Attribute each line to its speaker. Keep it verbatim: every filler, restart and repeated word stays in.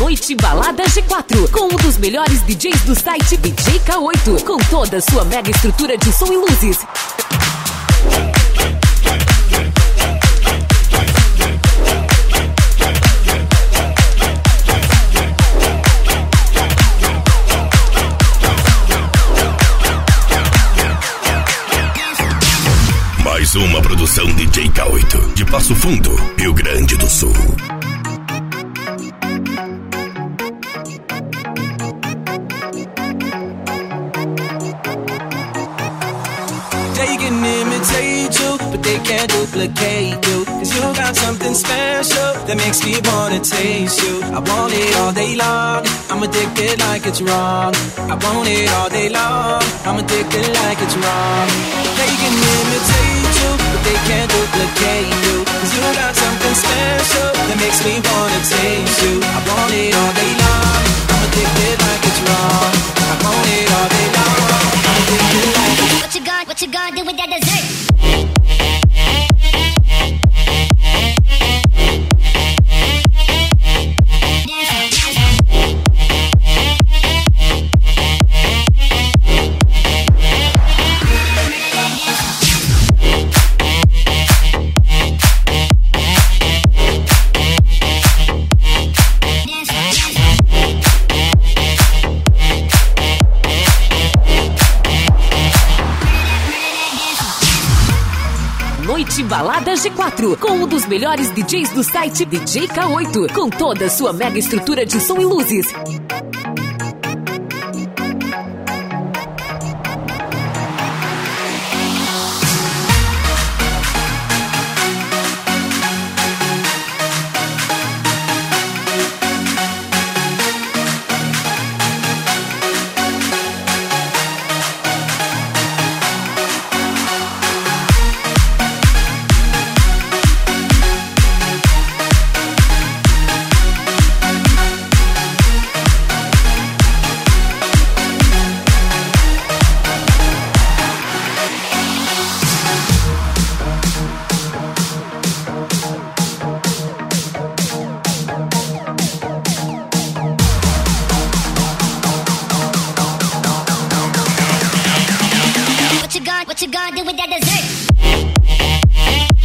Speaker 1: Noite Balada G quatro, com um dos melhores D Js do site D J K oito, com toda a sua mega estrutura de som e luzes.
Speaker 2: Mais uma produção D J K oito, de Passo Fundo, Rio Grande do Sul.
Speaker 3: They can imitate you, but they can't duplicate you. Cause you got something special that makes me wanna taste you. I want it all day long, I'm addicted like it's wrong. I want it all day long, I'm addicted like it's wrong. They can imitate you, but they can't duplicate you. Cause you got something special that makes me wanna taste you. I want it all day long, I'm addicted like it's wrong. I want it all day long, I'm addicted like it's wrong.
Speaker 4: What you got, what you gonna do with that dessert?
Speaker 1: Noite Balada G quatro, com um dos melhores D Js do site D J K oito, com toda a sua mega estrutura de som e luzes.
Speaker 4: What you gonna do with that dessert?